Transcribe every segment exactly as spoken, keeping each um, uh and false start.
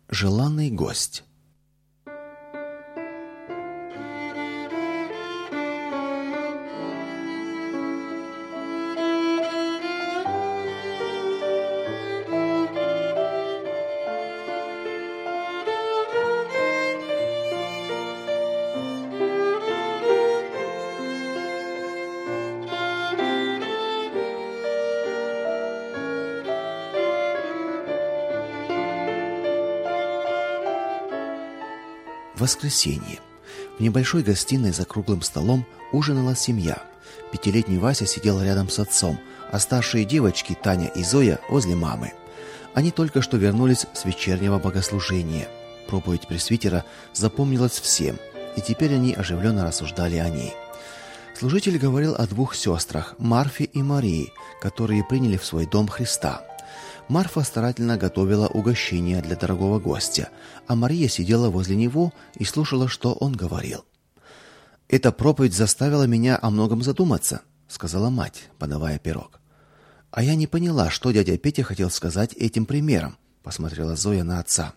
Желанный гость. Воскресенье. В небольшой гостиной за круглым столом ужинала семья. Пятилетний Вася сидел рядом с отцом, а старшие девочки Таня и Зоя возле мамы. Они только что вернулись с вечернего богослужения. Проповедь пресвитера запомнилась всем, и теперь они оживленно рассуждали о ней. Служитель говорил о двух сестрах, Марфе и Марии, которые приняли в свой дом Христа. Марфа старательно готовила угощение для дорогого гостя, а Мария сидела возле него и слушала, что он говорил. «Эта проповедь заставила меня о многом задуматься», — сказала мать, подавая пирог. «А я не поняла, что дядя Петя хотел сказать этим примером», — посмотрела Зоя на отца.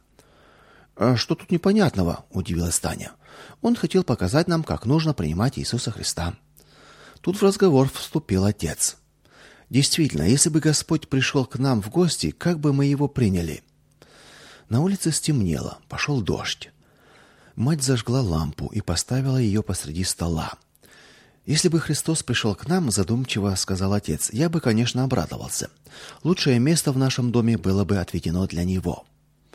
«А что тут непонятного?» — удивилась Таня. «Он хотел показать нам, как нужно принимать Иисуса Христа». Тут в разговор вступил отец. Действительно, если бы Господь пришел к нам в гости, как бы мы его приняли? На улице стемнело, пошел дождь. Мать зажгла лампу и поставила ее посреди стола. Если бы Христос пришел к нам, задумчиво сказал отец, я бы, конечно, обрадовался. Лучшее место в нашем доме было бы отведено для него.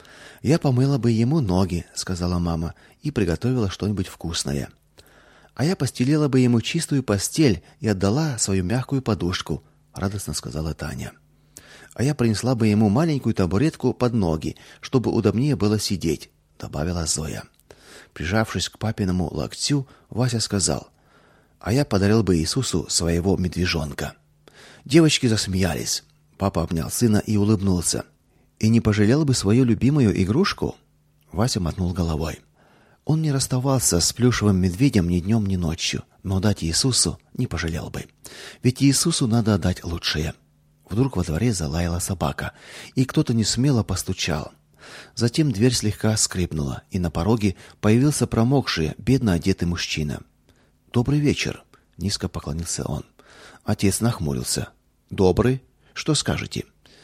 Я помыла бы ему ноги, сказала мама, и приготовила что-нибудь вкусное. А я постелила бы ему чистую постель и отдала свою мягкую подушку, радостно сказала Таня. А я принесла бы ему маленькую табуретку под ноги, чтобы удобнее было сидеть, добавила Зоя. Прижавшись к папиному локтю, Вася сказал: "А я подарил бы Иисусу своего медвежонка". Девочки засмеялись. Папа обнял сына и улыбнулся. "И не пожалел бы свою любимую игрушку?" Вася мотнул головой. Он не расставался с плюшевым медведем ни днем, ни ночью, но дать Иисусу не пожалел бы. Ведь Иисусу надо отдать лучшее. Вдруг во дворе залаяла собака, и кто-то несмело постучал. Затем дверь слегка скрипнула, и на пороге появился промокший, бедно одетый мужчина. "Добрый вечер", низко поклонился он. Отец нахмурился. "Добрый? Что скажете?"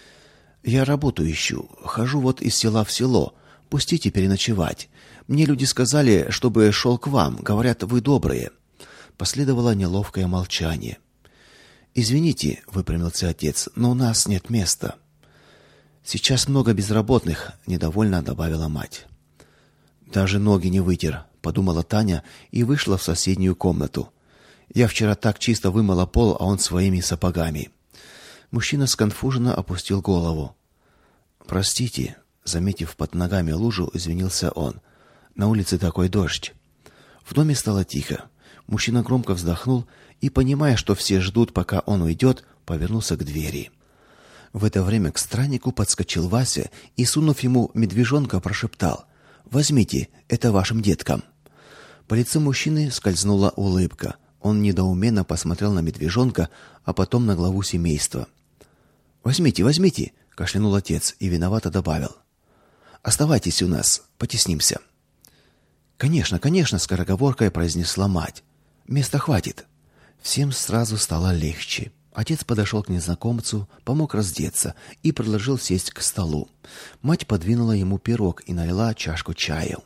"Я работу ищу, хожу вот из села в село. Пустите переночевать. Мне люди сказали, чтобы шел к вам. Говорят, вы добрые". Последовало неловкое молчание. "Извините", выпрямился отец, "но у нас нет места". "Сейчас много безработных", недовольно добавила мать. "Даже ноги не вытер", подумала Таня и вышла в соседнюю комнату. "Я вчера так чисто вымыла пол, а он своими сапогами". Мужчина сконфуженно опустил голову. "Простите", заметив под ногами лужу, извинился он. "На улице такой дождь". В доме стало тихо. Мужчина громко вздохнул и, понимая, что все ждут, пока он уйдет, повернулся к двери. В это время к страннику подскочил Вася и, сунув ему медвежонка, прошептал: "Возьмите, это вашим деткам". По лицу мужчины скользнула улыбка. Он недоуменно посмотрел на медвежонка, а потом на главу семейства. "Возьмите, возьмите", кашлянул отец и виновато добавил: "Оставайтесь у нас, потеснимся". "Конечно, конечно", скороговоркой произнесла мать. "Места хватит". Всем сразу стало легче. Отец подошел к незнакомцу, помог раздеться и предложил сесть к столу. Мать подвинула ему пирог и налила чашку чаю.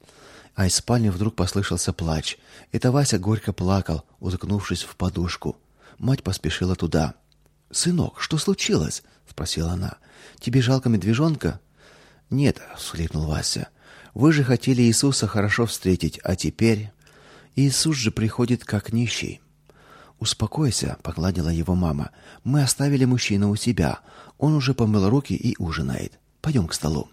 А из спальни вдруг послышался плач. Это Вася горько плакал, уткнувшись в подушку. Мать поспешила туда. "Сынок, что случилось?" спросила она. "Тебе жалко медвежонка?" "Нет", всхлипнул Вася. "Вы же хотели Иисуса хорошо встретить, а теперь Иисус же приходит как нищий". "Успокойся", погладила его мама. "Мы оставили мужчину у себя. Он уже помыл руки и ужинает. Пойдем к столу".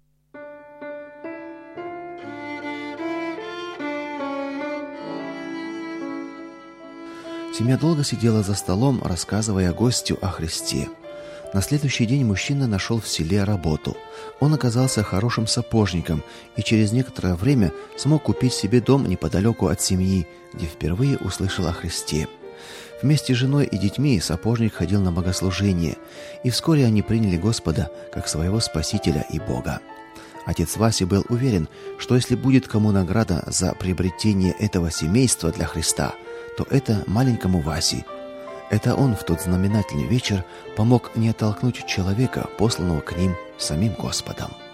Семья долго сидела за столом, рассказывая гостю о Христе. На следующий день мужчина нашел в селе работу. Он оказался хорошим сапожником и через некоторое время смог купить себе дом неподалеку от семьи, где впервые услышал о Христе. Вместе с женой и детьми сапожник ходил на богослужение, и вскоре они приняли Господа как своего Спасителя и Бога. Отец Васи был уверен, что если будет кому награда за приобретение этого семейства для Христа, то это маленькому Васе. Это он в тот знаменательный вечер помог не оттолкнуть человека, посланного к ним самим Господом.